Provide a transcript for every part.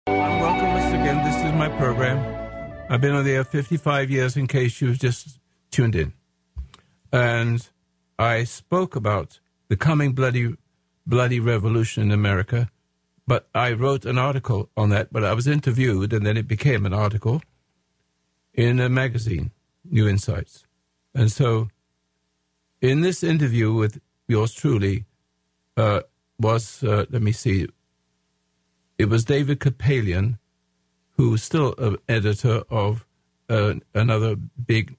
And welcome once again. This is my program. I've been on the air 55 years in case you've just tuned in. And I spoke about the coming bloody revolution in America, but I wrote an article on that, but I was interviewed, and then it became an article in a magazine, New Insights. And so in this interview with yours truly let me see, it was David Kapalian, who's still an editor of another big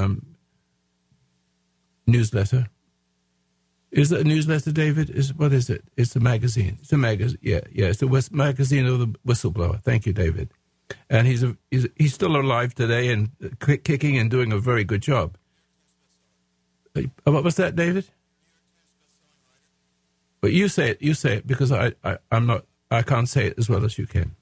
newsletter. Is it a newsletter, David? What is it? It's a magazine. It's a magazine. Yeah. It's the magazine of the whistleblower. Thank you, David. And he's still alive today and kicking and doing a very good job. What was that, David? But you say it, because I'm not. I can't say it as well as you can.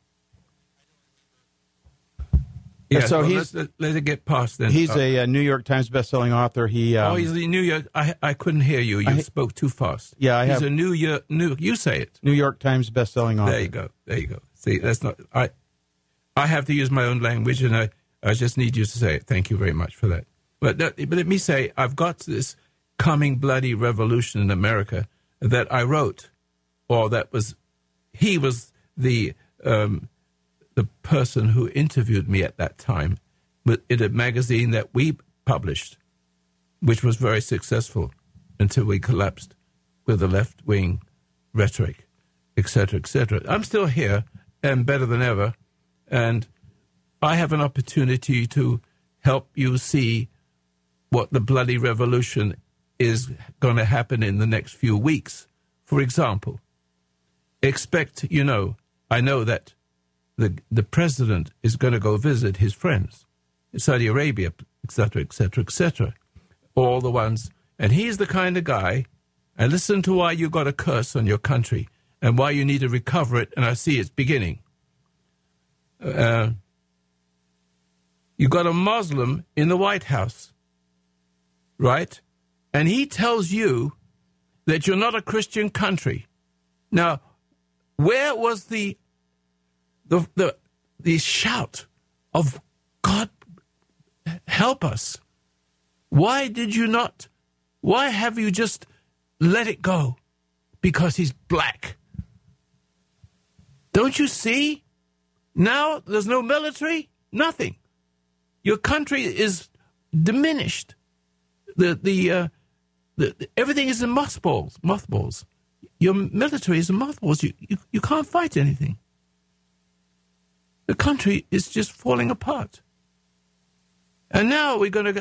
Yeah, so let it get past then. He's a New York Times bestselling author. He's a New York. I couldn't hear you. You spoke too fast. Yeah, he's a you say it. New York Times bestselling author. There you go. See, that's not. I have to use my own language, and I just need you to say it. Thank you very much for that. But let me say, I've got this coming bloody revolution in America that I wrote, or he was the person who interviewed me at that time in a magazine that we published, which was very successful until we collapsed with the left-wing rhetoric, etc., etc. I'm still here and better than ever, and I have an opportunity to help you see what the bloody revolution is going to happen in the next few weeks. For example, I know that the president is going to go visit his friends in Saudi Arabia, etc., etc., etc., all the ones. And he's the kind of guy, and listen to why you got a curse on your country and why you need to recover it, and I see it's beginning. You got a Muslim in the White House, right? And he tells you that you're not a Christian country. Now, where was the shout of God help us? Why have you just let it go? Because he's black. Don't you see? Now there's no military, nothing. Your country is diminished. Everything is in mothballs. Your military is in mothballs. You can't fight anything. The country is just falling apart. And now we're going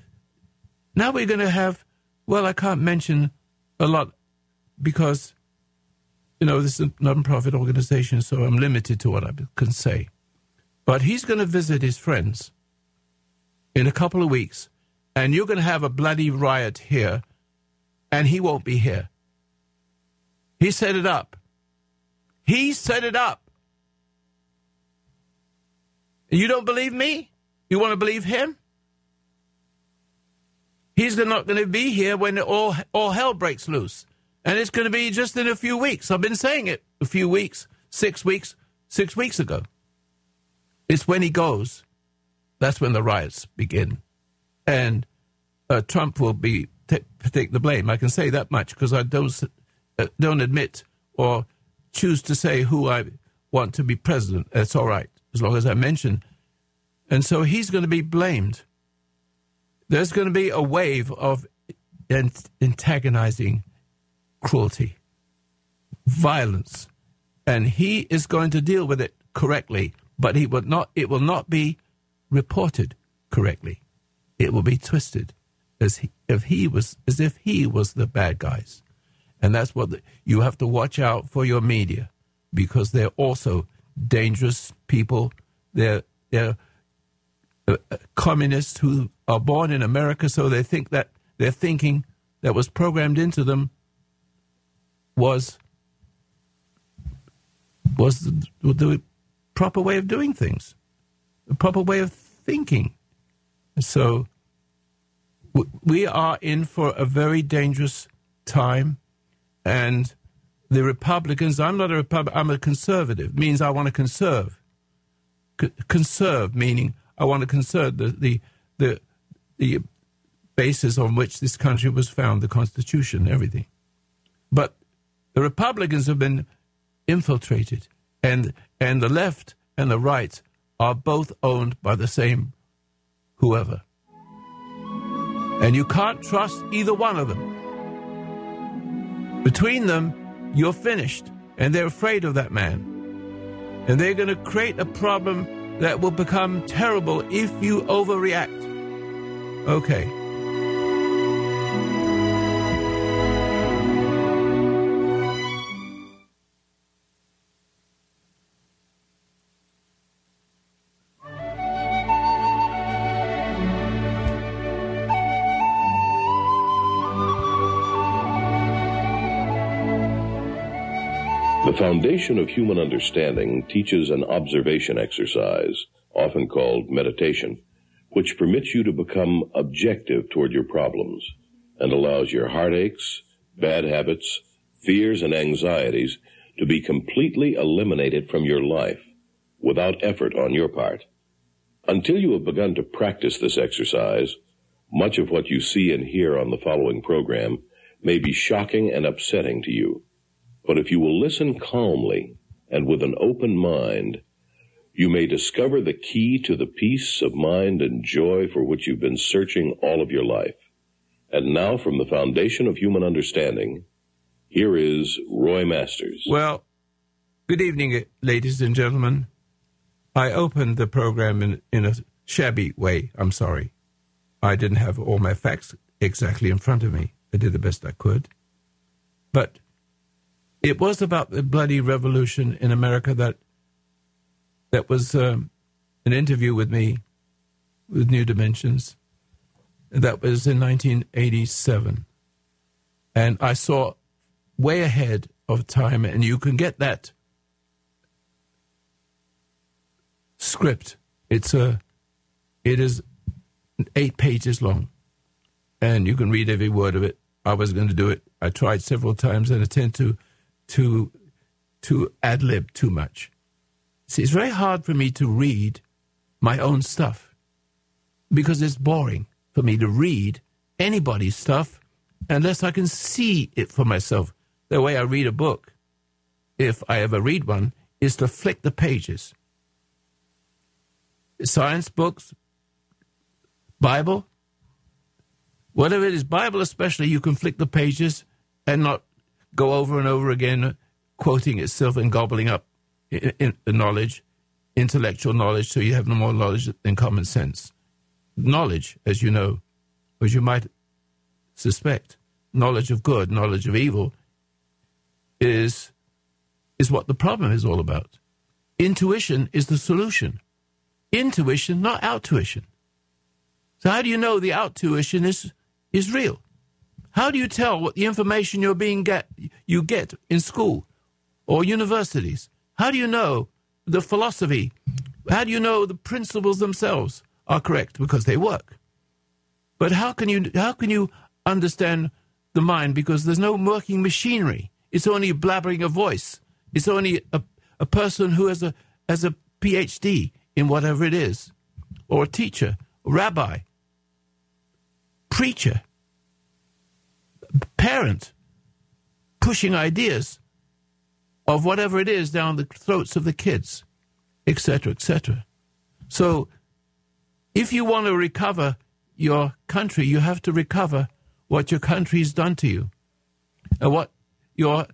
to have, well, I can't mention a lot because, this is a non-profit organization, so I'm limited to what I can say. But he's going to visit his friends in a couple of weeks, and you're going to have a bloody riot here, and he won't be here. He set it up. He set it up. You don't believe me? You want to believe him? He's not going to be here when all hell breaks loose. And it's going to be just in a few weeks. I've been saying it a few weeks, 6 weeks ago. It's when he goes. That's when the riots begin. And Trump will take the blame. I can say that much because I don't admit or choose to say who I want to be president. That's all right, as long as I mention. And so he's going to be blamed. There's going to be a wave of antagonizing cruelty, violence, and he is going to deal with it correctly, but it will not be reported correctly. It will be twisted as if he was the bad guys. And that's what you have to watch out for your media, because they're also dangerous people. They're communists who are born in America, so they think that their thinking that was programmed into them was the proper way of doing things, the proper way of thinking. So we are in for a very dangerous time, and the Republicans, I'm not a Republican, I'm a conservative, means I want to conserve. Conserve, meaning I want to conserve the basis on which this country was found, the Constitution, everything. But the Republicans have been infiltrated, and the left and the right are both owned by the same whoever. And you can't trust either one of them. Between them, you're finished, and they're afraid of that man. And they're going to create a problem that will become terrible if you overreact. Okay. The foundation of human understanding teaches an observation exercise, often called meditation, which permits you to become objective toward your problems and allows your heartaches, bad habits, fears, and anxieties to be completely eliminated from your life without effort on your part. Until you have begun to practice this exercise, much of what you see and hear on the following program may be shocking and upsetting to you. But if you will listen calmly and with an open mind, you may discover the key to the peace of mind and joy for which you've been searching all of your life. And now, from the foundation of human understanding, here is Roy Masters. Well, good evening, ladies and gentlemen. I opened the program in a shabby way. I'm sorry. I didn't have all my facts exactly in front of me. I did the best I could. But it was about the bloody revolution in America that was an interview with me with New Dimensions. That was in 1987. And I saw way ahead of time, and you can get that script. It is 8 pages long, and you can read every word of it. I was going to do it. I tried several times and I tend to ad-lib too much. See, it's very hard for me to read my own stuff because it's boring for me to read anybody's stuff unless I can see it for myself. The way I read a book, if I ever read one, is to flick the pages. Science books, Bible, whatever it is, Bible especially, you can flick the pages and not go over and over again, quoting itself and gobbling up in knowledge, intellectual knowledge, so you have no more knowledge than common sense. Knowledge, as you know, as you might suspect, knowledge of good, knowledge of evil, is what the problem is all about. Intuition is the solution. Intuition, not outtuition. So how do you know the outtuition is real? How do you tell what the information you get in school or universities? How do you know the philosophy? How do you know the principles themselves are correct? Because they work. But how can you understand the mind? Because there's no working machinery. It's only blabbering a voice. It's only a person who has a PhD in whatever it is, or a teacher, a rabbi, preacher, parent, pushing ideas of whatever it is down the throats of the kids, etc., etc. So if you want to recover your country, you have to recover what your country has done to you and what your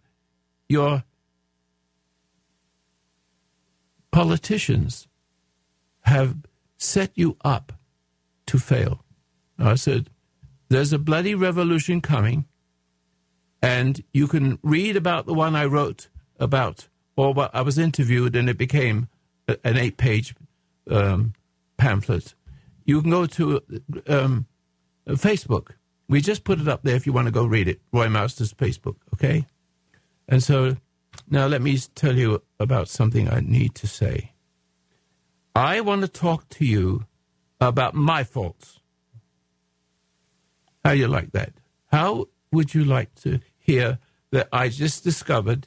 politicians have set you up to fail. I said, there's a bloody revolution coming, and you can read about the one I wrote about, or I was interviewed, and it became an 8-page pamphlet. You can go to Facebook. We just put it up there if you want to go read it, Roy Masters' Facebook, okay? And so now let me tell you about something I need to say. I want to talk to you about my faults. How do you like that? How would you like to hear that I just discovered,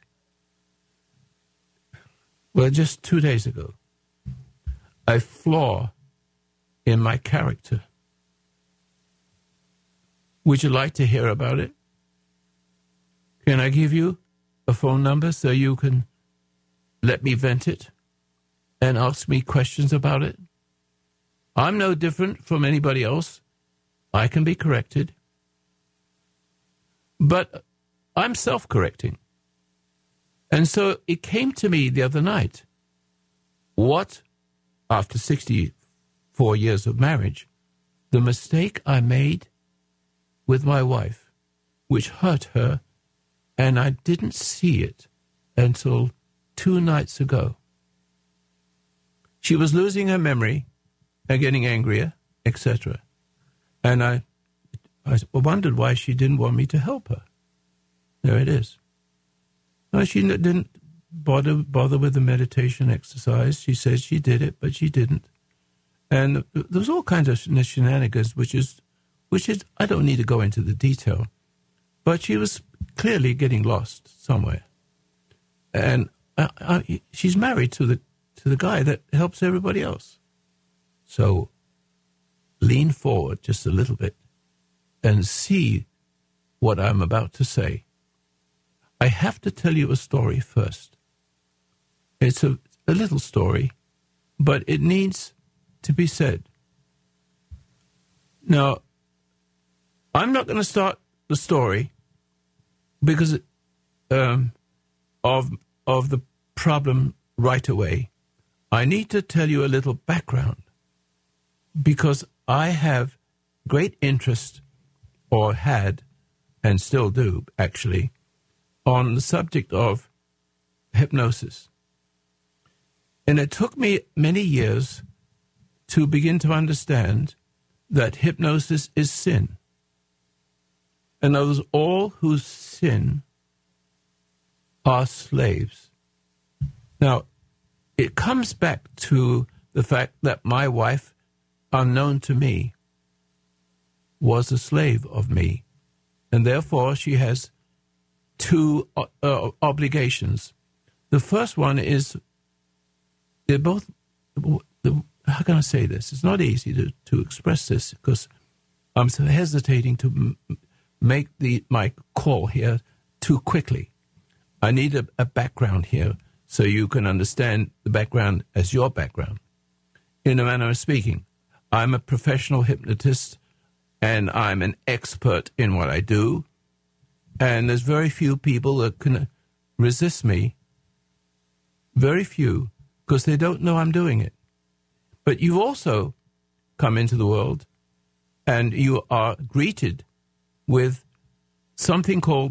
well, just 2 days ago, a flaw in my character. Would you like to hear about it? Can I give you a phone number so you can let me vent it and ask me questions about it? I'm no different from anybody else. I can be corrected. But I'm self-correcting. And so it came to me the other night, what, after 64 years of marriage, the mistake I made with my wife, which hurt her, and I didn't see it until 2 nights ago. She was losing her memory and getting angrier, etc. And I wondered why she didn't want me to help her. There it is. No, she didn't bother with the meditation exercise. She says she did it, but she didn't. And there was all kinds of shenanigans, which is, I don't need to go into the detail, but she was clearly getting lost somewhere. And she's married to the guy that helps everybody else. So lean forward just a little bit and see what I'm about to say. I have to tell you a story first. It's a little story, but it needs to be said. Now, I'm not going to start the story because of the problem right away. I need to tell you a little background because I have great interest, or had, and still do, actually, on the subject of hypnosis. And it took me many years to begin to understand that hypnosis is sin. In other words, all who sin are slaves. Now, it comes back to the fact that my wife, unknown to me, was a slave of me. And therefore, she has 2 obligations. The first one is, they're both, how can I say this? It's not easy to express this because I'm so hesitating to make my call here too quickly. I need a background here so you can understand the background as your background. In a manner of speaking, I'm a professional hypnotist and I'm an expert in what I do. And there's very few people that can resist me. Very few, because they don't know I'm doing it. But you've also come into the world and you are greeted with something called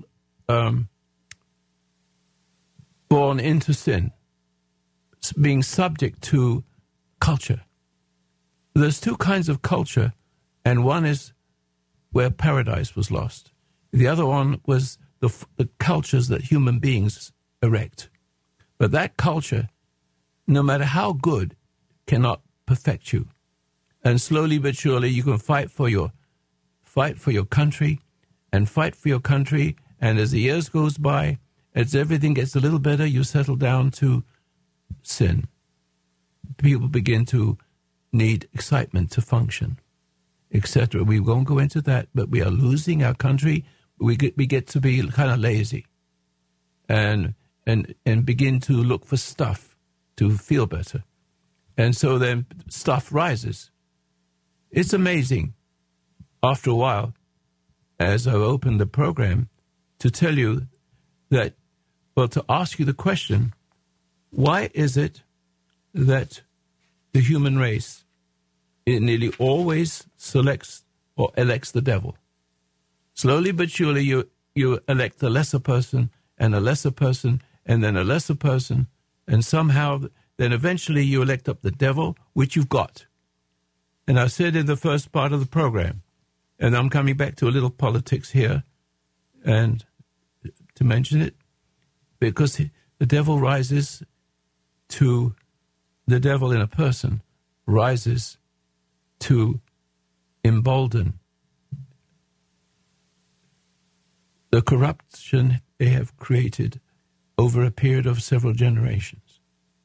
born into sin, being subject to culture. There's 2 kinds of culture, and one is where paradise was lost. The other one was the cultures that human beings erect. But that culture, no matter how good, cannot perfect you. And slowly but surely you can fight for your country and fight for your country. And as the years goes by, as everything gets a little better, you settle down to sin. People begin to need excitement to function, etc. We won't go into that, but we are losing our country. We get to be kind of lazy and begin to look for stuff to feel better. And so then stuff rises. It's amazing, after a while, as I opened the program, to tell you that, well, to ask you the question, why is it that the human race, it nearly always selects or elects the devil? Slowly but surely you elect a lesser person and a lesser person and then a lesser person, and somehow then eventually you elect up the devil, which you've got. And I said in the first part of the program, and I'm coming back to a little politics here, and to mention it, because the devil rises to, the devil in a person rises to embolden the corruption they have created over a period of several generations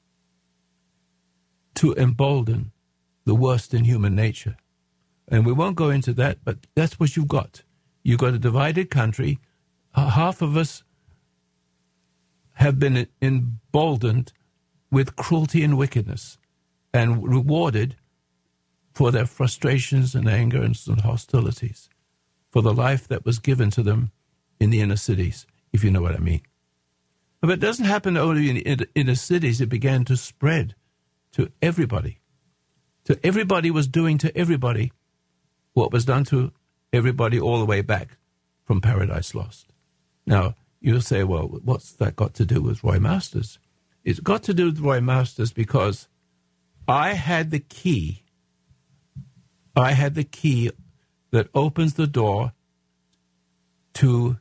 to embolden the worst in human nature. And we won't go into that, but that's what you've got. You've got a divided country. Half of us have been emboldened with cruelty and wickedness and rewarded for their frustrations and anger and hostilities, for the life that was given to them in the inner cities, if you know what I mean. But it doesn't happen only in the inner cities. It began to spread to everybody. To everybody was doing to everybody what was done to everybody all the way back from Paradise Lost. Now, you'll say, well, what's that got to do with Roy Masters? It's got to do with Roy Masters because I had the key. I had the key that opens the door to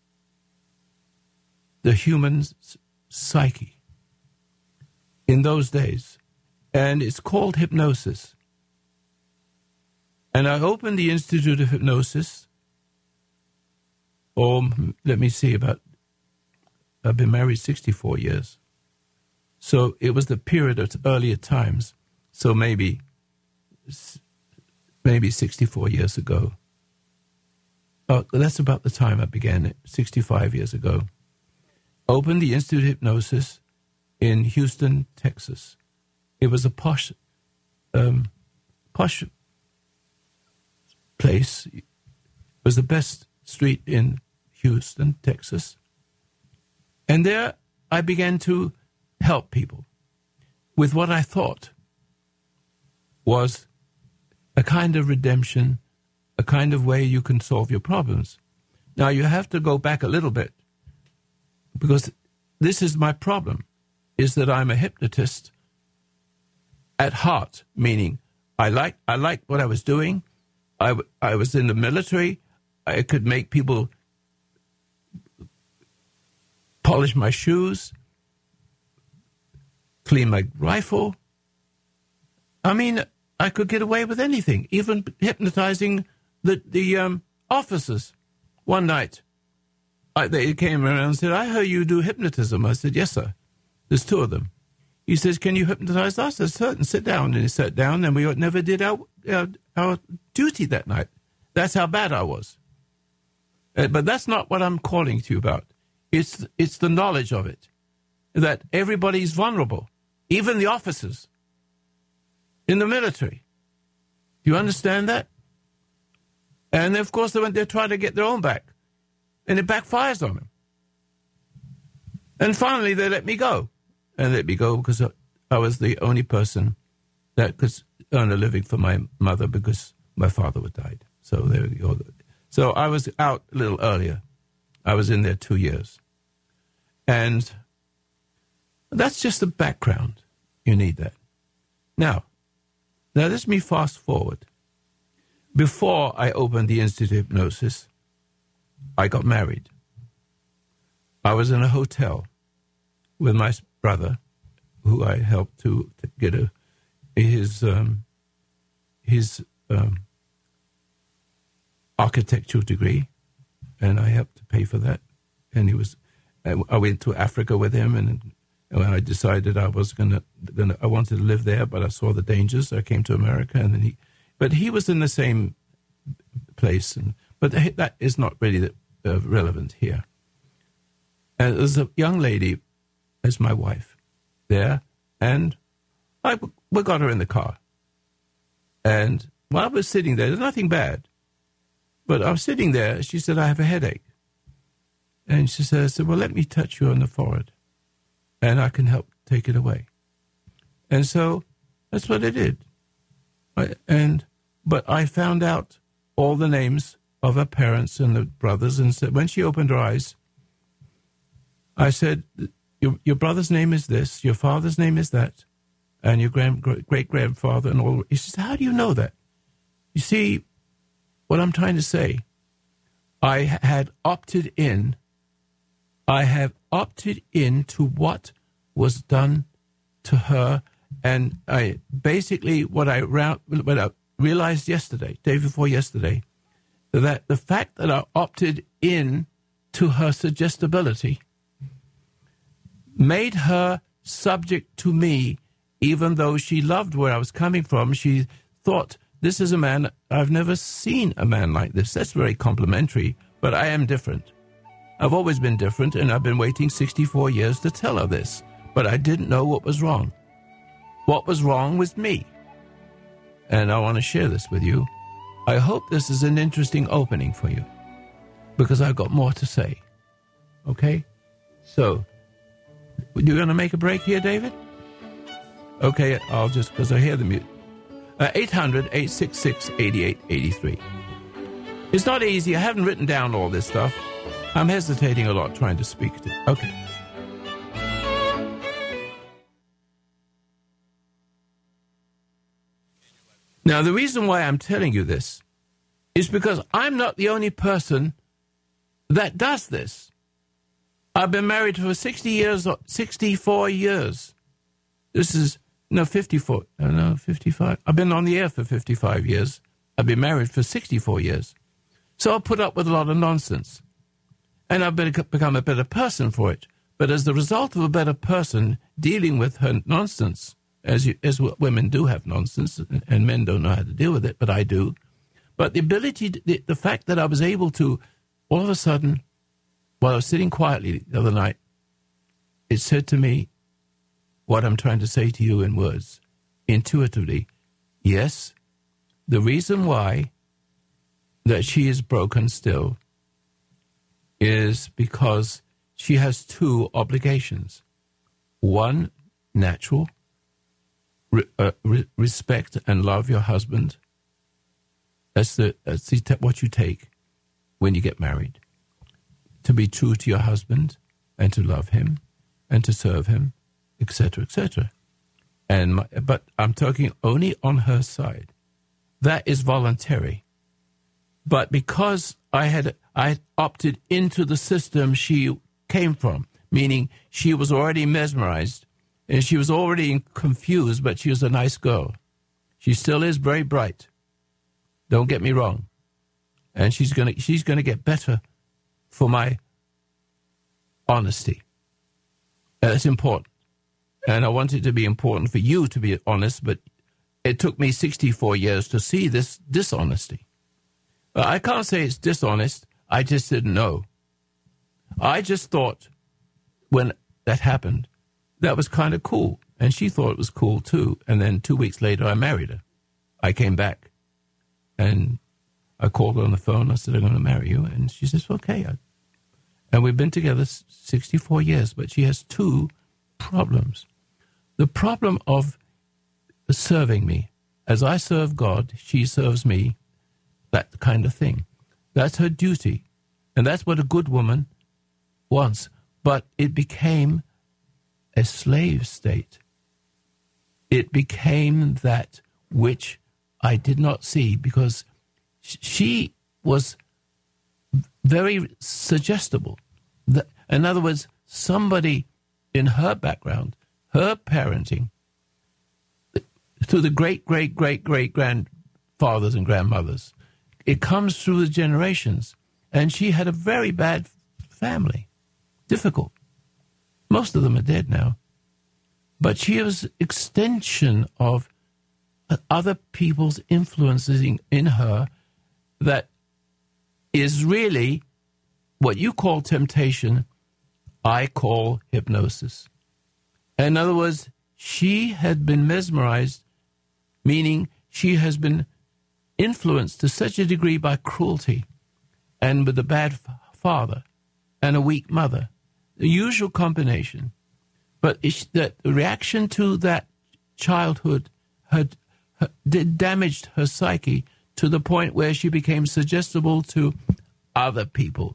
the human psyche in those days. And it's called hypnosis. And I opened the Institute of Hypnosis, let me see, I've been married 64 years. So it was the period of earlier times. So maybe 64 years ago. That's about the time I began it, 65 years ago. Opened the Institute of Hypnosis in Houston, Texas. It was a posh place. It was the best street in Houston, Texas. And there I began to help people with what I thought was a kind of redemption, a kind of way you can solve your problems. Now, you have to go back a little bit, because this is my problem, is that I'm a hypnotist at heart, meaning I like what I was doing. I was in the military. I could make people polish my shoes, clean my rifle. I mean, I could get away with anything, even hypnotizing the officers. One night, they came around and said, "I heard you do hypnotism." I said, "Yes, sir." There's two of them. He says, "Can you hypnotize us?" I said, "Certain, sit down." And he sat down, and we never did our duty that night. That's how bad I was. But that's not what I'm calling to you about. It's the knowledge of it, that everybody's vulnerable, even the officers in the military. Do you understand that? And of course, they try to get their own back, and it backfires on them. And finally, they let me go. And let me go because I was the only person that could earn a living for my mother, because my father had died. So there we go. So I was out a little earlier. I was in there 2 years. And that's just the background. You need that. Now let me fast forward. Before I opened the Institute of Hypnosis, I got married. I was in a hotel with my brother, who I helped to get his architectural degree, and I helped to pay for that. And I went to Africa with him, and I decided I was I wanted to live there, but I saw the dangers. I came to America, and then but he was in the same place, but that is not really relevant here. And there's a young lady as my wife there, and we got her in the car. And while I was sitting there, there's nothing bad, but I was sitting there. She said, "I have a headache." And she said, "Well, let me touch you on the forehead, and I can help take it away." And so that's what I did. But I found out all the names of her parents and the brothers, and said, when she opened her eyes, I said, your brother's name is this, your father's name is that, and your great-grandfather and all. He says, "How do you know that?" You see, what I'm trying to say, I have opted in to what was done to her, and I basically, what I realized yesterday, day before yesterday, that the fact that I opted in to her suggestibility, made her subject to me, even though she loved where I was coming from. She thought, this is a man, I've never seen a man like this. That's very complimentary, but I am different. I've always been different, and I've been waiting 64 years to tell her this, but I didn't know what was wrong. What was wrong with me? And I want to share this with you. I hope this is an interesting opening for you, because I've got more to say. Okay? So, you're going to make a break here, David? Okay, I'll just, because I hear the music. 800-866-8883. It's not easy. I haven't written down all this stuff. I'm hesitating a lot trying to speak to it. Okay. Now, the reason why I'm telling you this is because I'm not the only person that does this. I've been married for 64 years. This is, 54. No, 55. I've been on the air for 55 years. I've been married for 64 years. So I put up with a lot of nonsense. And I've become a better person for it. But as the result of a better person dealing with her nonsense, as women do have nonsense, and men don't know how to deal with it, but I do. But the ability, the fact that I was able to, all of a sudden, while I was sitting quietly the other night, it said to me what I'm trying to say to you in words, intuitively. Yes, the reason why that she is broken still is because she has two obligations. One, natural, respect and love your husband. That's what you take when you get married. To be true to your husband and to love him and to serve him, etc., etc. But I'm talking only on her side. That is voluntary. But because I opted into the system she came from, meaning she was already mesmerized and she was already confused, but she was a nice girl. She still is very bright. Don't get me wrong. And she's gonna get better for my honesty. That's important. And I want it to be important for you to be honest, but it took me 64 years to see this dishonesty. I can't say it's dishonest. I just didn't know. I just thought when that happened, that was kind of cool. And she thought it was cool too. And then 2 weeks later, I married her. I came back and I called her on the phone. I said, I'm going to marry you. And she says, okay. And we've been together 64 years, but she has two problems. The problem of serving me. As I serve God, she serves me, that kind of thing. That's her duty. And that's what a good woman wants. But it became a slave state. It became that which I did not see because she was very suggestible. In other words, somebody in her background, her parenting, through the great-great-great-great-grandfathers and grandmothers, it comes through the generations. And she had a very bad family. Difficult. Most of them are dead now. But she was extension of other people's influences in her that is really what you call temptation, I call hypnosis. In other words, she had been mesmerized, meaning she has been influenced to such a degree by cruelty and with a bad father and a weak mother, the usual combination. But the reaction to that childhood damaged her psyche to the point where she became suggestible to other people,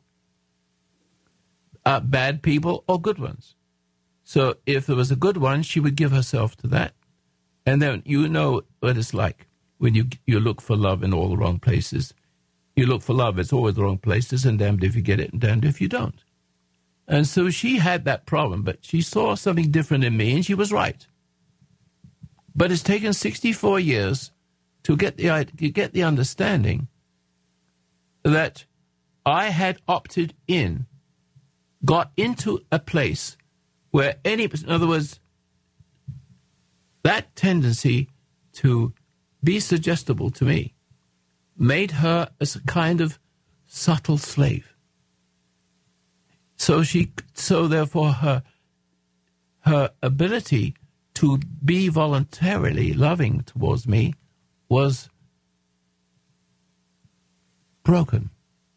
bad people or good ones. So if there was a good one, she would give herself to that. And then you know what it's like when you look for love in all the wrong places. You look for love, it's always the wrong places, and damned if you get it and damned if you don't. And so she had that problem, but she saw something different in me, and she was right. But it's taken 64 years to get the understanding that I had opted in got into a place where in other words, that tendency to be suggestible to me made her as a kind of subtle slave. So therefore her ability to be voluntarily loving towards me was broken.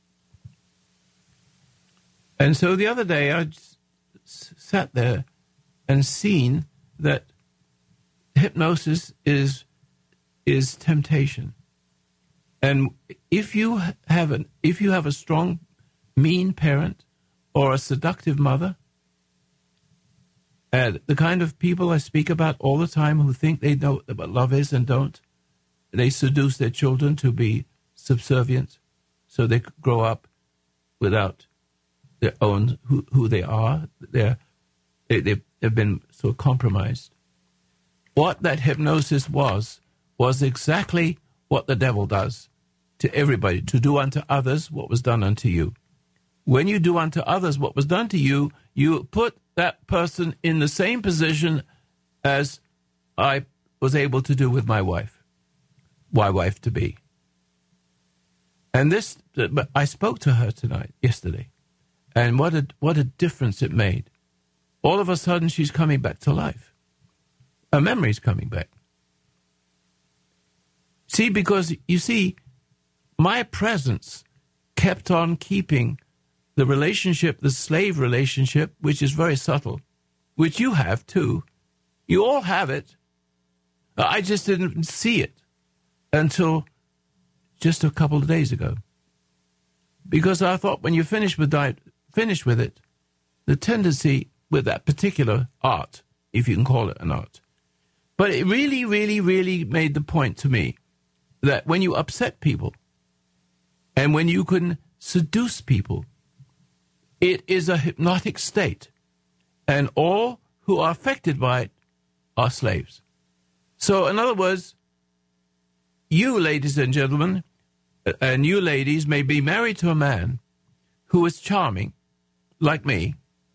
And so the other day I sat there and seen that hypnosis is temptation. And if you have a strong, mean parent or a seductive mother, the kind of people I speak about all the time who think they know what love is and don't, they seduce their children to be subservient so they could grow up without their own who they are. They've been so compromised. What that hypnosis was exactly what the devil does to everybody, to do unto others what was done unto you. When you do unto others what was done to you, you put that person in the same position as I was able to do with my wife-to-be. And this, I spoke to her yesterday, and what a difference it made. All of a sudden, she's coming back to life. Her memory's coming back. See, because, you see, my presence kept on keeping the relationship, the slave relationship, which is very subtle, which you have too. You all have it. I just didn't see it until just a couple of days ago. Because I thought when you finish with it, the tendency with that particular art, if you can call it an art. But it really, really, really made the point to me that when you upset people and when you can seduce people, it is a hypnotic state. And all who are affected by it are slaves. So, in other words, you, ladies and gentlemen, and you ladies may be married to a man who is charming, like me,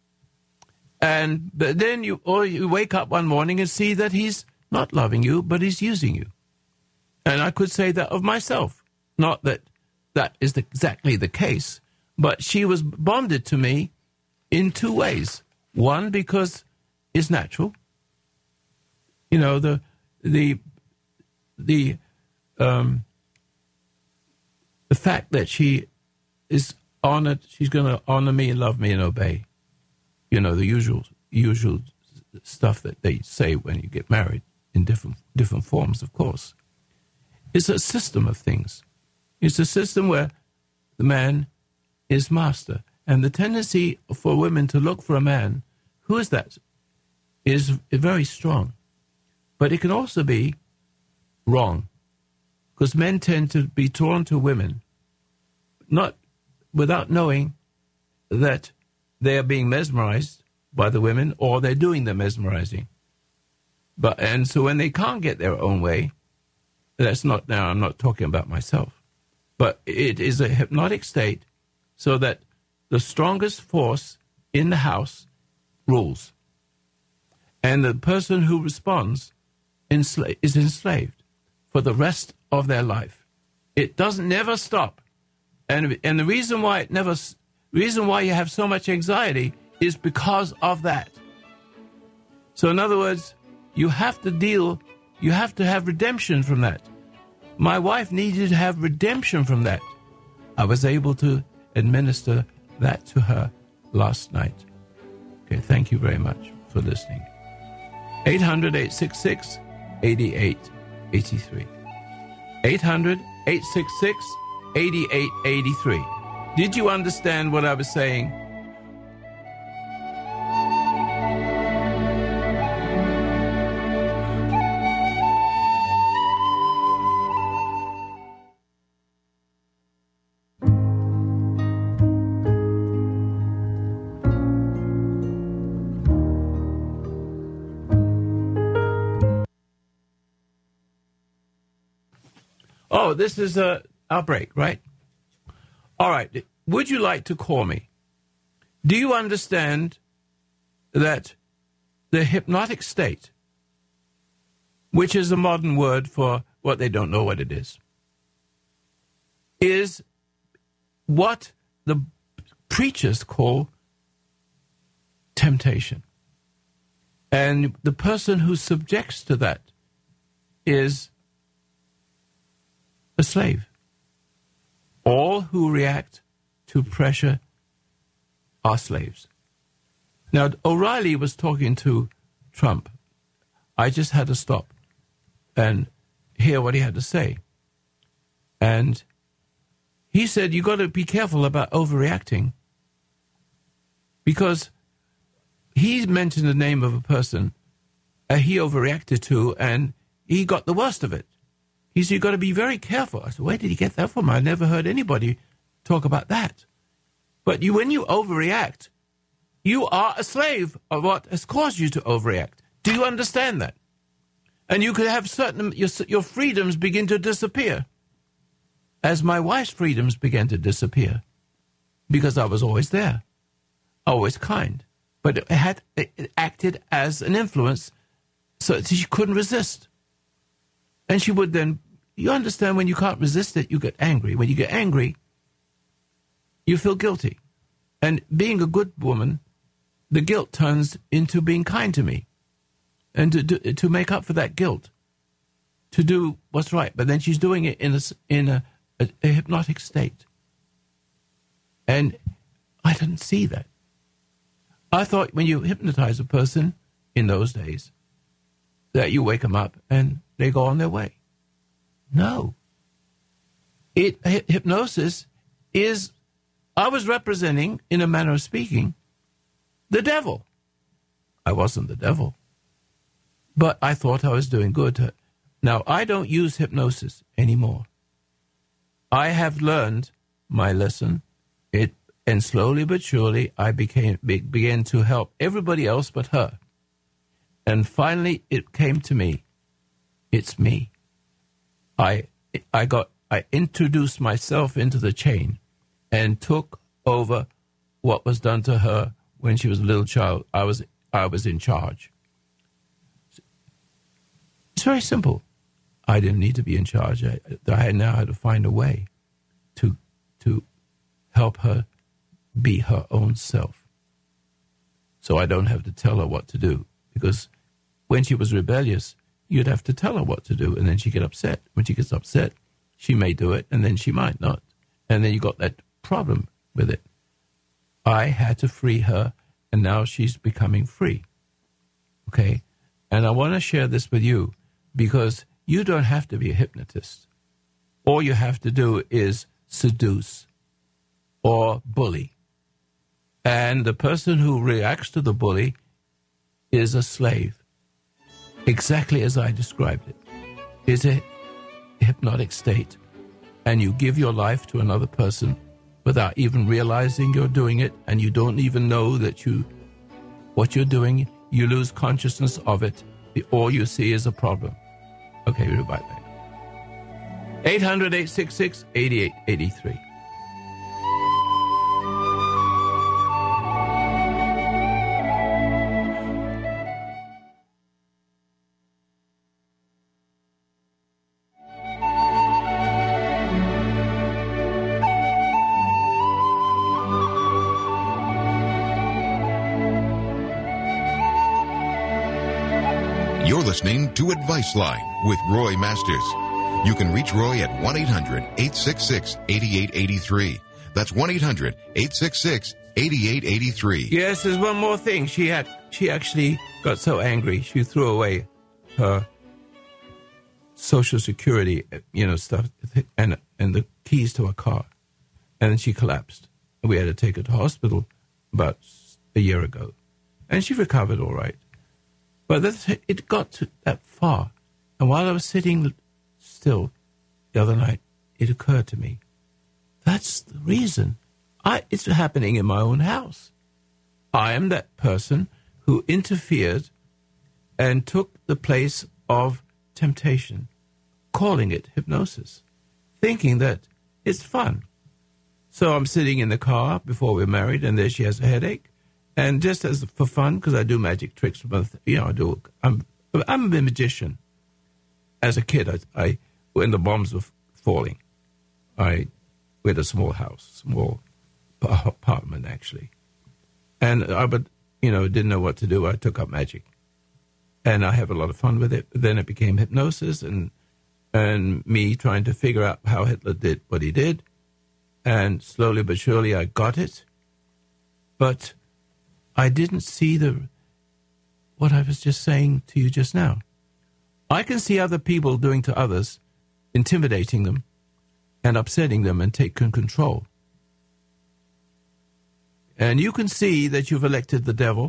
but then you wake up one morning and see that he's not loving you, but he's using you. And I could say that of myself. Not that that is exactly the case, but she was bonded to me in two ways. One, because it's natural. You know, the fact that she is honored, she's going to honor me and love me and obey. You know, the usual stuff that they say when you get married in different forms, of course. It's a system of things. It's a system where the man is master. And the tendency for women to look for a man who is that is very strong. But it can also be wrong. Because men tend to be drawn to women not without knowing that they are being mesmerized by the women or they're doing the mesmerizing. And so when they can't get their own way, I'm not talking about myself, but it is a hypnotic state so that the strongest force in the house rules. And the person who responds is enslaved for the rest of their life. It doesn't never stop. And the reason why you have so much anxiety is because of that. So in other words, you have to have redemption from that. My wife needed to have redemption from that. I was able to administer that to her last night. Okay, thank you very much for listening. 800-866-8883. 800-866-8883. Did you understand what I was saying? Oh, this is our break, right? All right. Would you like to call me? Do you understand that the hypnotic state, which is a modern word for what they don't know what it is what the preachers call temptation. And the person who subjects to that is a slave. All who react to pressure are slaves. Now, O'Reilly was talking to Trump. I just had to stop and hear what he had to say. And he said, you got to be careful about overreacting, because he mentioned the name of a person he overreacted to, and he got the worst of it. He said, you got to be very careful. I said, where did he get that from? I never heard anybody talk about that. But when you overreact, you are a slave of what has caused you to overreact. Do you understand that? And you could have your freedoms begin to disappear, as my wife's freedoms began to disappear, because I was always there, always kind. But it acted as an influence so that she couldn't resist. And she would then, you understand, when you can't resist it, you get angry. When you get angry, you feel guilty. And being a good woman, the guilt turns into being kind to me. And to make up for that guilt, to do what's right. But then she's doing it in a hypnotic state. And I didn't see that. I thought when you hypnotize a person in those days, that you wake them up and they go on their way. No. Hypnosis is, I was representing, in a manner of speaking, the devil. I wasn't the devil. But I thought I was doing good. Now, I don't use hypnosis anymore. I have learned my lesson, and slowly but surely I began to help everybody else but her. And finally it came to me. It's me. I introduced myself into the chain and took over what was done to her when she was a little child. I was in charge. It's very simple. I didn't need to be in charge. I now had to find a way to help her be her own self. So I don't have to tell her what to do, because when she was rebellious, you'd have to tell her what to do, and then she'd get upset. When she gets upset, she may do it, and then she might not. And then you got that problem with it. I had to free her, and now she's becoming free. Okay? And I want to share this with you, because you don't have to be a hypnotist. All you have to do is seduce or bully. And the person who reacts to the bully is a slave, exactly as I described it. It's a hypnotic state, and you give your life to another person without even realizing you're doing it, and you don't even know that what you're doing, you lose consciousness of it. All you see is a problem. Okay, we'll be right back. 800-866-8883. You're listening to Advice Line with Roy Masters. You can reach Roy at 1-800-866-8883. That's 1-800-866-8883. Yes, there's one more thing. She actually got so angry, she threw away her Social Security, stuff, and the keys to her car. And then she collapsed. We had to take her to hospital about a year ago. And she recovered all right. But it got to that far. And while I was sitting still the other night, it occurred to me, that's the reason. It's happening in my own house. I am that person who interfered and took the place of temptation, calling it hypnosis, thinking that it's fun. So I'm sitting in the car before we're married, and there she has a headache. And just as for fun, because I do magic tricks, I'm a magician. As a kid, I when the bombs were falling, we had a small house, small apartment actually, and didn't know what to do. I took up magic, and I have a lot of fun with it. Then it became hypnosis, and me trying to figure out how Hitler did what he did, and slowly but surely I got it, but I didn't see what I was just saying to you just now. I can see other people doing to others, intimidating them and upsetting them and taking control. And you can see that you've elected the devil.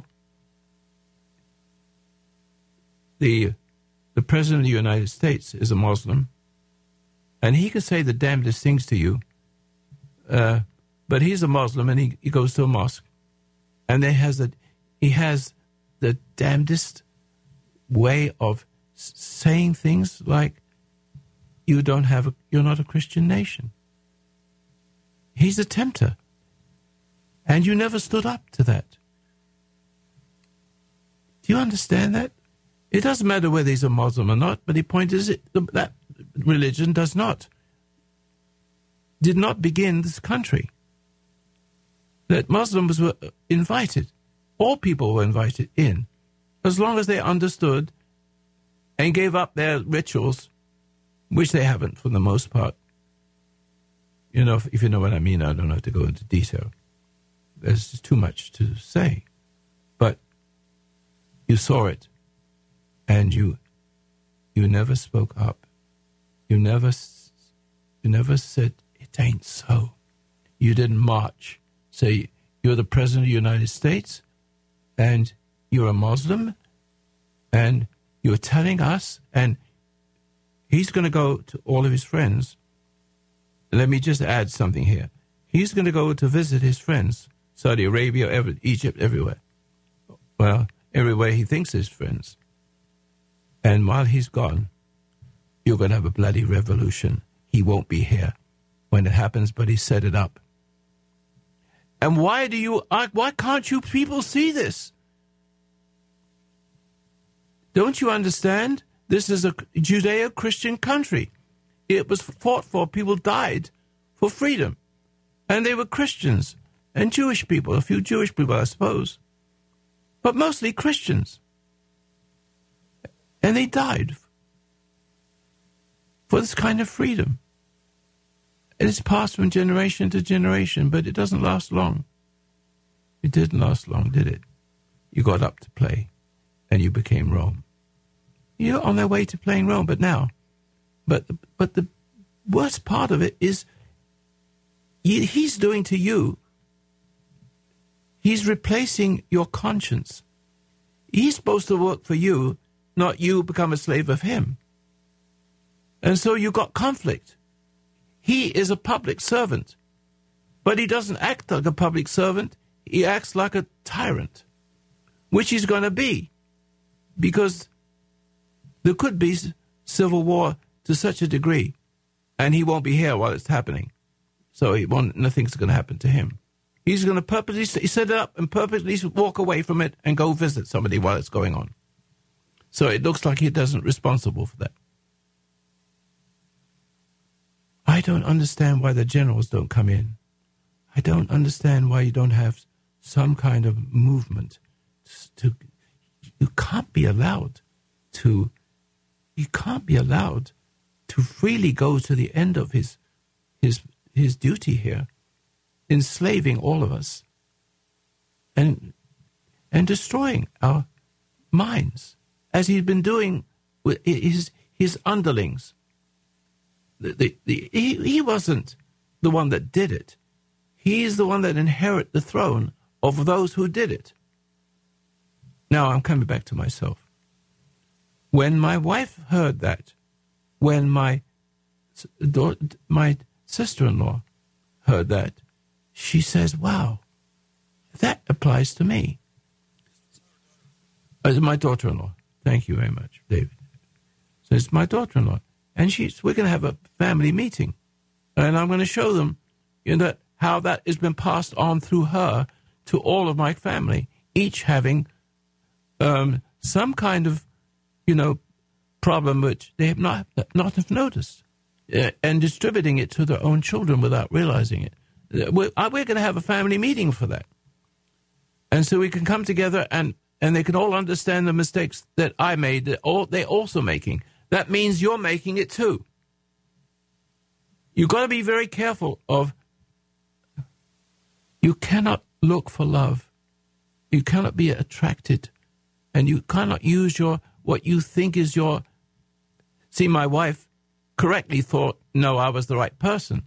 The President of the United States is a Muslim, and he can say the damnedest things to you, but he's a Muslim, and he goes to a mosque, and he has the damnedest way of saying things like, you're not a Christian nation. He's a tempter. And you never stood up to that. Do you understand that? It doesn't matter whether he's a Muslim or not, but the point is that religion did not begin this country. That Muslims were invited. All people were invited in, as long as they understood and gave up their rituals, which they haven't for the most part. If you know what I mean, I don't have to go into detail. There's just too much to say. But you saw it, and you never spoke up. You never said, it ain't so. You didn't march. Say, you're the President of the United States, and you're a Muslim, and you're telling us, and he's going to go to all of his friends. Let me just add something here. He's going to go to visit his friends, Saudi Arabia, Egypt, everywhere. Well, everywhere he thinks his friends. And while he's gone, you're going to have a bloody revolution. He won't be here when it happens, but he set it up. And why can't you people see this? Don't you understand? This is a Judeo-Christian country. It was fought for. People died for freedom. And they were Christians and Jewish people, a few Jewish people, I suppose. But mostly Christians. And they died for this kind of freedom. And it's passed from generation to generation, but it doesn't last long. It didn't last long, did it? You got up to play, and you became Rome. You're on their way to playing Rome, but now. But the worst part of it is he's doing to you, he's replacing your conscience. He's supposed to work for you, not you become a slave of him. And so you got conflict. He is a public servant, but he doesn't act like a public servant. He acts like a tyrant, which he's going to be, because there could be civil war to such a degree, and he won't be here while it's happening. So nothing's going to happen to him. He's going to purposely set it up and purposely walk away from it and go visit somebody while it's going on. So it looks like he doesn't responsible for that. I don't understand why the generals don't come in. I don't understand why you don't have some kind of movement. You can't be allowed to freely go to the end of his duty here, enslaving all of us and destroying our minds, as he's been doing with his underlings. He wasn't the one that did it. He is the one that inherited the throne of those who did it. Now I'm coming back to myself. When my wife heard that, when my sister-in-law heard that, she says, wow, that applies to me. My daughter-in-law. Thank you very much, David. So it's my daughter-in-law. And we're going to have a family meeting. And I'm going to show them that how that has been passed on through her to all of my family, each having some kind of, problem which they have not have noticed, and distributing it to their own children without realizing it. We're going to have a family meeting for that. And so we can come together and they can all understand the mistakes that I made, that they're also making. That means you're making it too. You've got to be very careful you cannot look for love. You cannot be attracted. And you cannot use what you think is your... See, my wife correctly thought, no, I was the right person.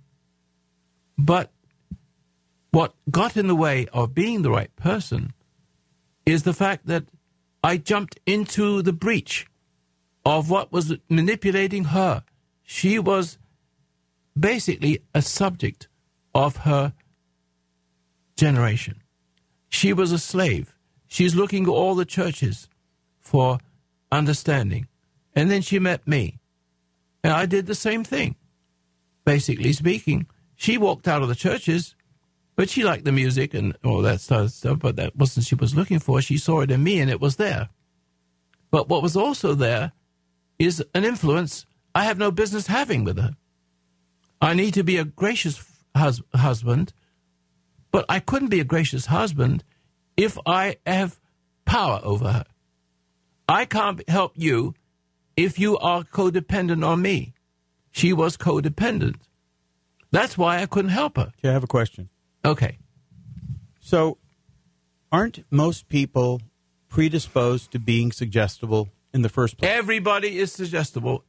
But what got in the way of being the right person is the fact that I jumped into the breach of what was manipulating her. She was basically a subject of her generation. She was a slave. She's looking at all the churches for understanding. And then she met me. And I did the same thing. Basically speaking, she walked out of the churches, but she liked the music and all that stuff, but that wasn't what she was looking for. She saw it in me, and it was there. But what was also there is an influence I have no business having with her. I need to be a gracious husband, but I couldn't be a gracious husband if I have power over her. I can't help you if you are codependent on me. She was codependent. That's why I couldn't help her. Okay, I have a question. Okay. So, aren't most people predisposed to being suggestible in the first place? Everybody is suggestible.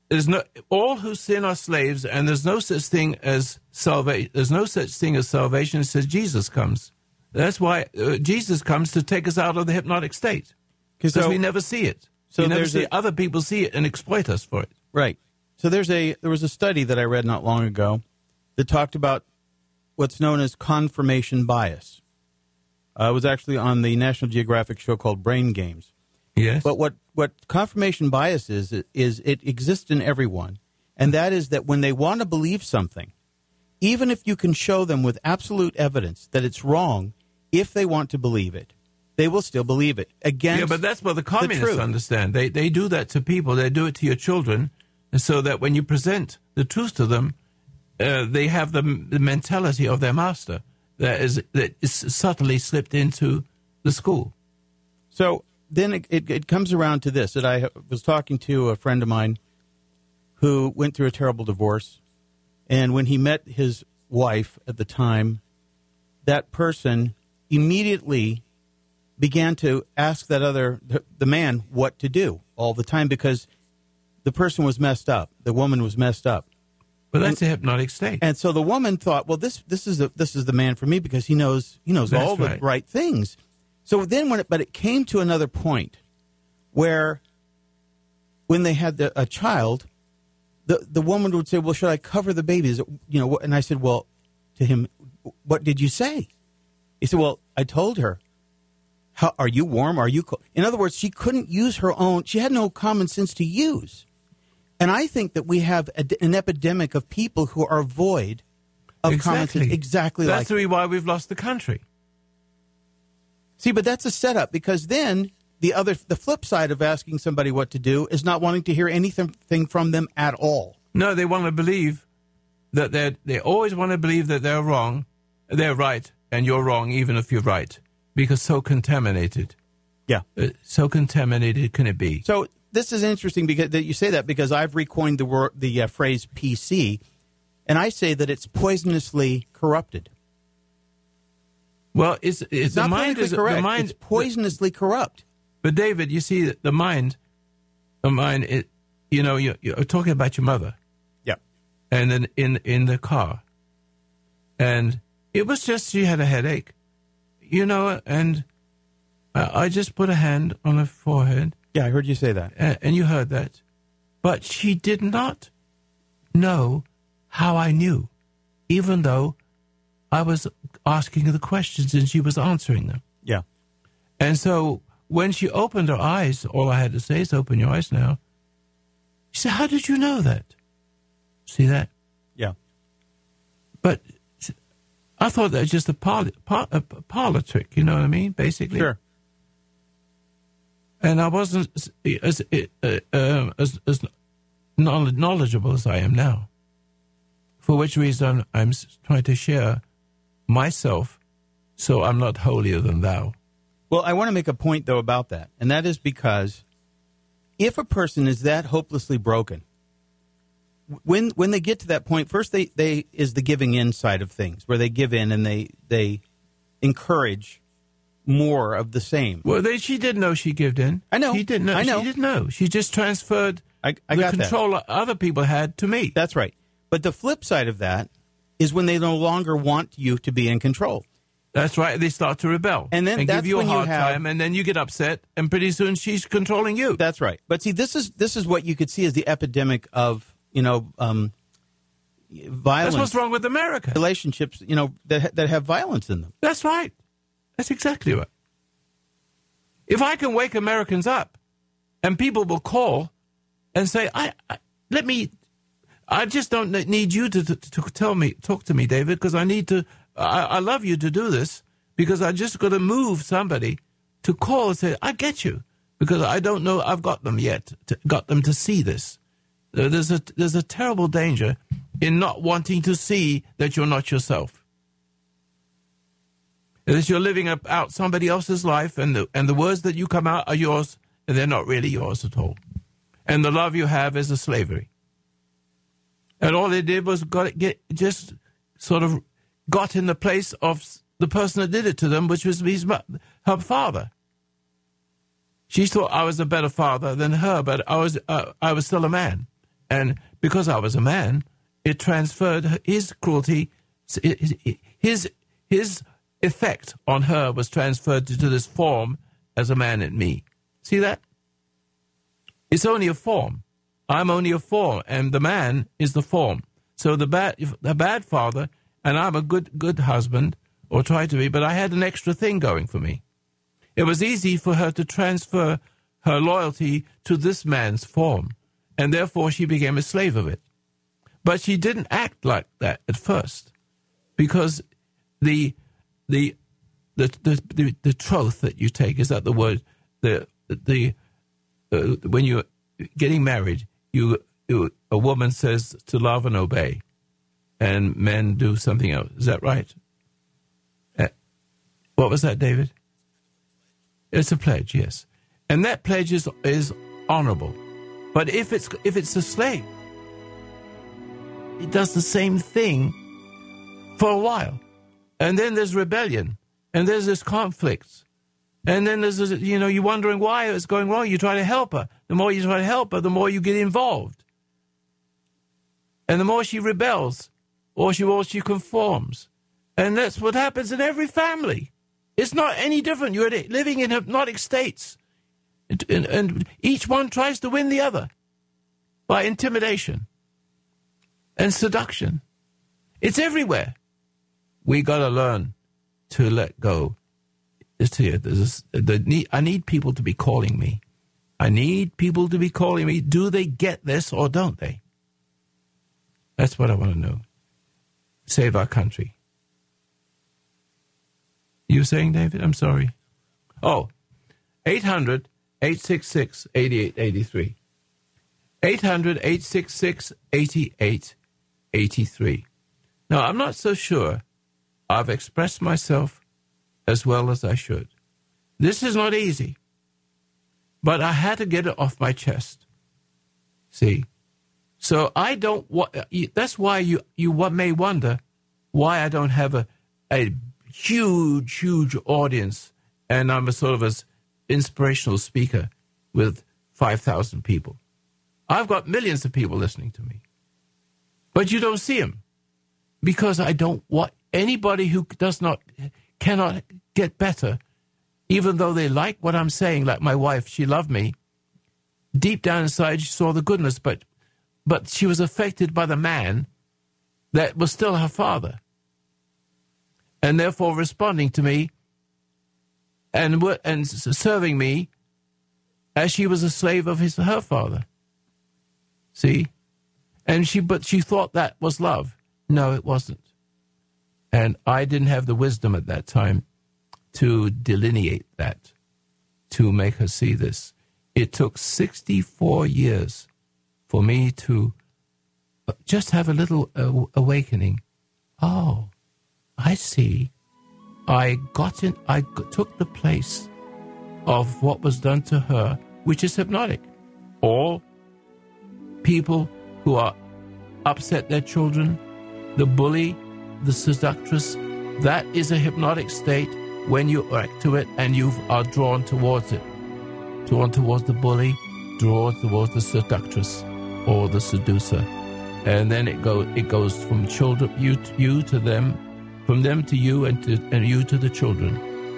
All who sin are slaves, and there's no such thing as salvation. There's no such thing as salvation. It says Jesus comes. That's why Jesus comes to take us out of the hypnotic state, because we never see it. So we never see other people see it and exploit us for it. Right. So there was a study that I read not long ago that talked about what's known as confirmation bias. It was actually on the National Geographic show called Brain Games. Yes. But what confirmation bias is it exists in everyone, and that is that when they want to believe something, even if you can show them with absolute evidence that it's wrong, if they want to believe it, they will still believe it. Yeah, but that's what the communists understand. They do that to people. They do it to your children, so that when you present the truth to them, they have the mentality of their master that is subtly slipped into the school. So then it comes around to this, that I was talking to a friend of mine who went through a terrible divorce, and when he met his wife at the time, that person immediately began to ask the man what to do all the time, because the person was messed up. The woman was messed up. But that's a hypnotic state. And so the woman thought, well, this is the man for me, because he knows all the right things. So then it came to another point where when they had a child, the woman would say, well, should I cover the baby? And I said, well, to him, what did you say? He said, well, I told her. How, are you warm? Are you cold? In other words, she couldn't use her own. She had no common sense to use. And I think that we have an epidemic of people who are void of common sense. Exactly. That's the reason why we've lost the country. See, but that's a setup, because then the flip side of asking somebody what to do is not wanting to hear anything from them at all. No, they want to believe that they always want to believe that they're wrong, they're right, and you're wrong, even if you're right, because so contaminated. Yeah. So contaminated can it be? So this is interesting because you say that, because I've recoined the phrase PC, and I say that it's poisonously corrupted. Well, it's not the mind is correct. The mind, it's poisonously corrupt. But David, you see, the mind. You're talking about your mother. Yeah. And then in the car, and it was just she had a headache, and I just put a hand on her forehead. Yeah, I heard you say that. And you heard that. But she did not know how I knew, even though I was asking the questions and she was answering them. Yeah. And so when she opened her eyes, all I had to say is, open your eyes now. She said, how did you know that? See that? Yeah. But I thought that was just a parlor trick, you know what I mean, basically. Sure. And I wasn't as knowledgeable as I am now, for which reason I'm trying to share myself so I'm not holier than thou. Well, I want to make a point, though, about that, and that is because if a person is that hopelessly broken, when they get to that point, first they is the giving in side of things, where they give in and they encourage more of the same. Well, she didn't know she gave in. I know. She didn't know. I know. She didn't know. She just transferred I the got control that. other people had to me. That's right. But the flip side of that is when they no longer want you to be in control. That's right. They start to rebel and then give you a hard time, and then you get upset, and pretty soon she's controlling you. That's right. But see, this is what you could see as the epidemic of violence. That's what's wrong with America. Relationships, that have violence in them. That's right. That's exactly right. If I can wake Americans up, and people will call and say, I just don't need you to talk to me, David, because I need to. I love you to do this, because I just got to move somebody to call and say, I get you, because I don't know I've got them yet, got them to see this. There's a terrible danger in not wanting to see that you're not yourself. That you're living out somebody else's life, and the words that you come out are yours, and they're not really yours at all. And the love you have is a slavery. And all they did was got in the place of the person that did it to them, which was her father. She thought I was a better father than her, but I was still a man. And because I was a man, it transferred his cruelty, his effect on her was transferred to this form as a man in me. See that? It's only a form. I'm only a form, and the man is the form. So the bad father, and I'm a good husband, or try to be, but I had an extra thing going for me. It was easy for her to transfer her loyalty to this man's form, and therefore she became a slave of it. But she didn't act like that at first, because the troth that you take, is that the word, when you're getting married, a woman says to love and obey, and men do something else. Is that right? What was that, David? It's a pledge, yes, and that pledge is honorable. But if it's a slave, it does the same thing for a while, and then there's rebellion, and there's this conflict, and then there's this, you're wondering why it's going wrong. You try to help her. The more you try to help her, the more you get involved, and the more she rebels, or she conforms, and that's what happens in every family. It's not any different. You're living in hypnotic states, and each one tries to win the other by intimidation and seduction. It's everywhere. We got to learn to let go. I need people to be calling me. I need people to be calling me. Do they get this or don't they? That's what I want to know. Save our country. You were saying, David? I'm sorry. Oh, 800-866-8883. 800-866-8883. Now, I'm not so sure I've expressed myself as well as I should. This is not easy, but I had to get it off my chest. See? So I don't. That's why you may wonder why I don't have a huge audience, and I'm a sort of an inspirational speaker with 5,000 people. I've got millions of people listening to me, but you don't see them because I don't want anybody who cannot get better, even though they like what I'm saying. Like my wife, she loved me. Deep down inside, she saw the goodness, but she was affected by the man that was still her father, and therefore responding to me and serving me as she was a slave of her father. See? But she thought that was love. No, it wasn't. And I didn't have the wisdom at that time to delineate that, to make her see this. It took 64 years for me to just have a little awakening. Oh, I see. I took the place of what was done to her, which is hypnotic. All people who are upset their children, the bully, the seductress, that is a hypnotic state when you react to it and you are drawn towards it. Drawn towards the bully, drawn towards the seductress or the seducer. And then it goes from children, you to them, from them to you, and you to the children.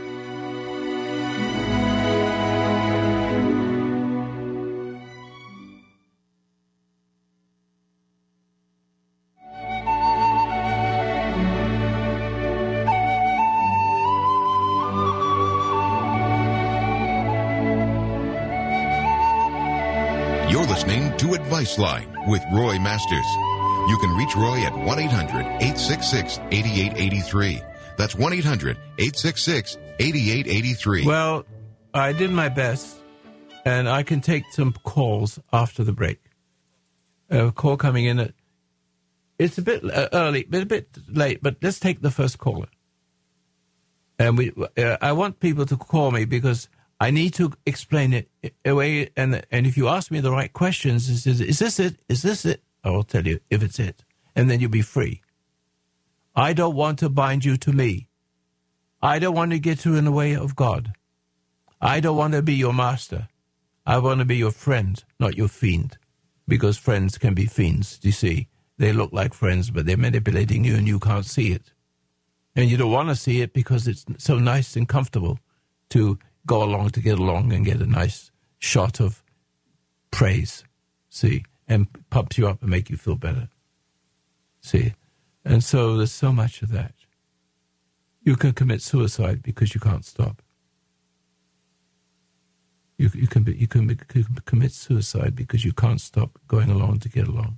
You're listening to Advice Line with Roy Masters. You can reach Roy at 1-800-866-8883. That's 1-800-866-8883. Well, I did my best, and I can take some calls after the break. A call coming in. It's a bit early, a bit late, but let's take the first caller. And I want people to call me because I need to explain it away. And if you ask me the right questions, is this it? Is this it? I will tell you if it's it. And then you'll be free. I don't want to bind you to me. I don't want to get you in the way of God. I don't want to be your master. I want to be your friend, not your fiend. Because friends can be fiends, you see. They look like friends, but they're manipulating you and you can't see it. And you don't want to see it because it's so nice and comfortable to go along to get along and get a nice shot of praise, see, and pumps you up and make you feel better, see. And so there's so much of that. You can commit suicide because you can't stop. You can commit suicide because you can't stop going along to get along.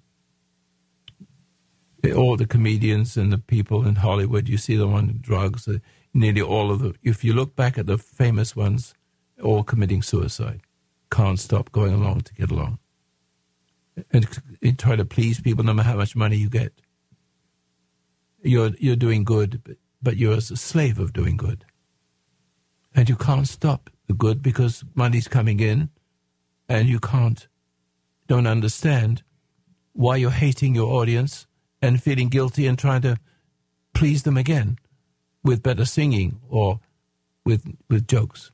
All the comedians and the people in Hollywood, you see them on drugs, nearly all of them. If you look back at the famous ones, all committing suicide. Can't stop going along to get along. And try to please people no matter how much money you get. You're doing good, but you're a slave of doing good. And you can't stop the good because money's coming in, and you don't understand why you're hating your audience and feeling guilty and trying to please them again with better singing or with jokes.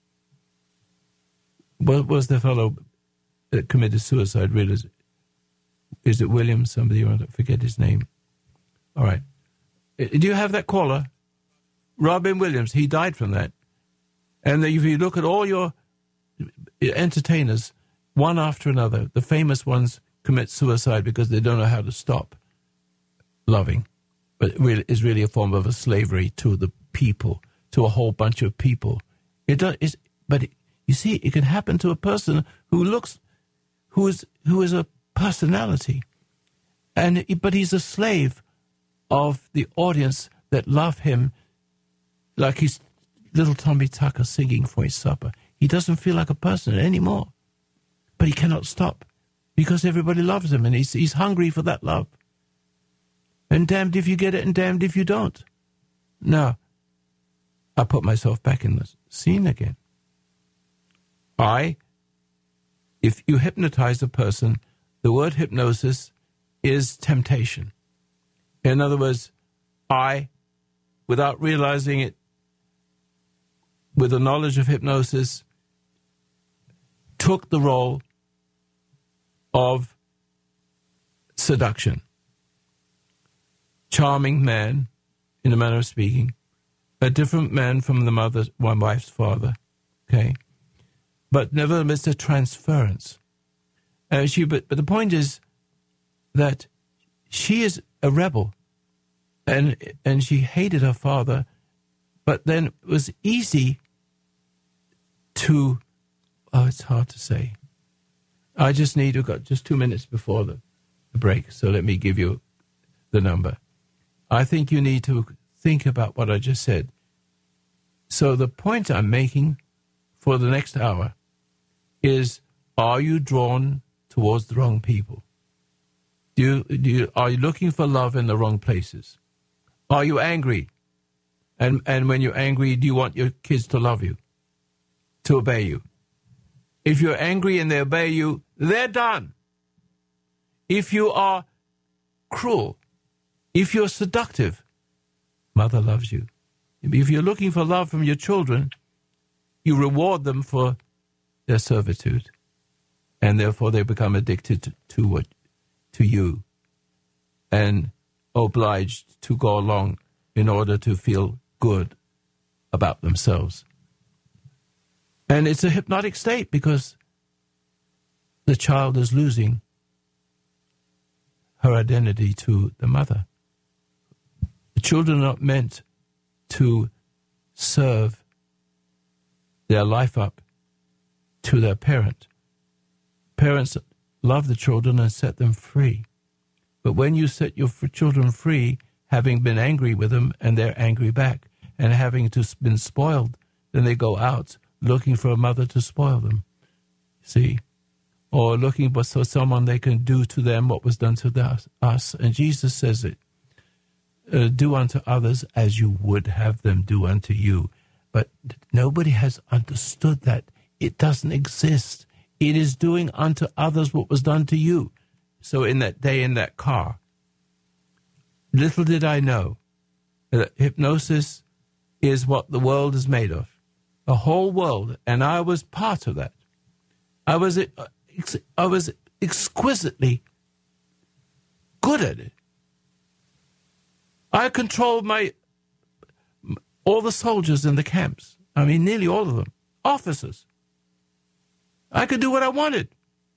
What was the fellow that committed suicide? Really? Is it Williams? Somebody, I forget his name. All right. Do you have that caller? Robin Williams. He died from that. And if you look at all your entertainers, one after another, the famous ones commit suicide because they don't know how to stop loving. But it is really a form of a slavery to the people, to a whole bunch of people. You see, it can happen to a person who is a personality, but he's a slave of the audience that love him, like he's little Tommy Tucker singing for his supper. He doesn't feel like a person anymore, but he cannot stop because everybody loves him, and he's hungry for that love. And damned if you get it, and damned if you don't. Now, I put myself back in the scene again. If you hypnotize a person, the word hypnosis is temptation. In other words, without realizing it, with the knowledge of hypnosis, took the role of seduction. Charming man, in a manner of speaking, a different man from my wife's father, okay? But nevertheless, a transference. But the point is that she is a rebel, and she hated her father, but then it was easy to, it's hard to say. I just got just 2 minutes before the break, so let me give you the number. I think you need to think about what I just said. So the point I'm making for the next hour is, are you drawn towards the wrong people? Are you looking for love in the wrong places? Are you angry? And when you're angry, do you want your kids to love you, to obey you? If you're angry and they obey you, they're done. If you are cruel, if you're seductive, mother loves you. If you're looking for love from your children, you reward them for their servitude, and therefore they become addicted to you and obliged to go along in order to feel good about themselves. And it's a hypnotic state because the child is losing her identity to the mother. The children are not meant to serve their life up to their parent. Parents love the children and set them free. But when you set your children free, having been angry with them and they're angry back, and having been spoiled, then they go out looking for a mother to spoil them. See? Or looking for someone they can do to them what was done to us. And Jesus says it. Do unto others as you would have them do unto you. But nobody has understood that. It doesn't exist. It is doing unto others what was done to you. So in that day in that car, little did I know that hypnosis is what the world is made of. The whole world. And I was part of that. I was exquisitely good at it. I controlled all the soldiers in the camps. I mean, nearly all of them. Officers. I could do what I wanted.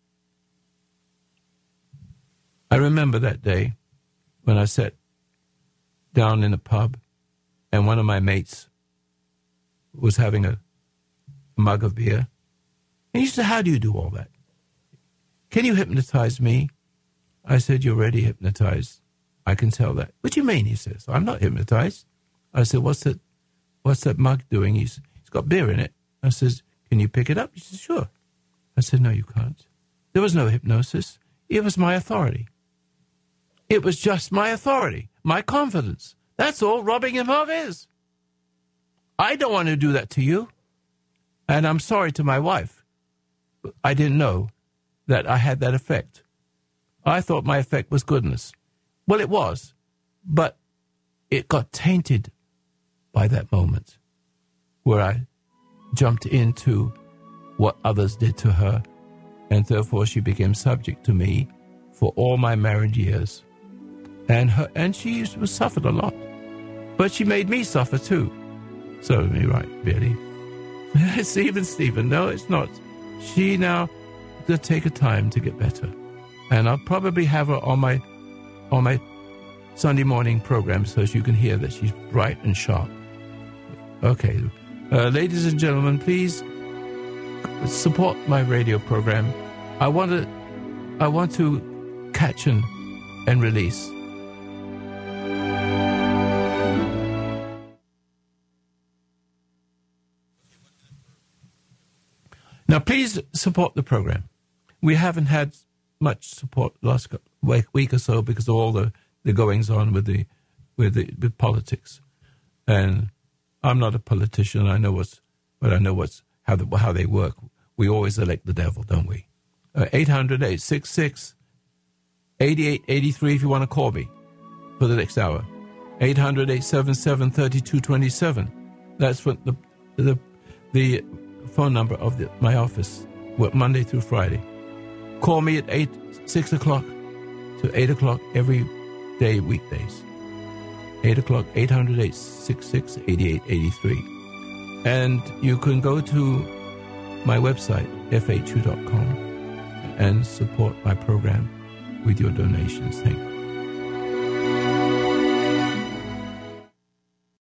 I remember that day when I sat down in a pub and one of my mates was having a mug of beer. And he said, how do you do all that? Can you hypnotize me? I said, you're already hypnotized. I can tell that. What do you mean? He says, I'm not hypnotized. I said, what's that mug doing? It's got beer in it. I says, can you pick it up? He says, sure. I said, no, you can't. There was no hypnosis. It was my authority. It was just my authority, my confidence. That's all rubbing him off is. I don't want to do that to you. And I'm sorry to my wife. I didn't know that I had that effect. I thought my effect was goodness. Well, it was, but it got tainted by that moment where I jumped into what others did to her, and therefore she became subject to me for all my married years. And she suffered a lot, but she made me suffer too. So, right, really. It's even Stephen. No, it's not. She now will take her time to get better. And I'll probably have her on my Sunday morning program so you can hear that she's bright and sharp. Okay. Ladies and gentlemen, please support my radio program. I want to catch and release. Now, please support the program. We haven't had much support last week or so because of all the goings on with politics, and I'm not a politician. I know how they work. We always elect the devil, don't we? 800-866-8883 if you want to call me for the next hour. 800-877-3227. That's what the phone number of my office, Monday through Friday. Call me at 6 o'clock to 8 o'clock every day, weekdays. 8 o'clock, 800-866-8883. And you can go to my website, fhu.com, and support my program with your donations. Thank you.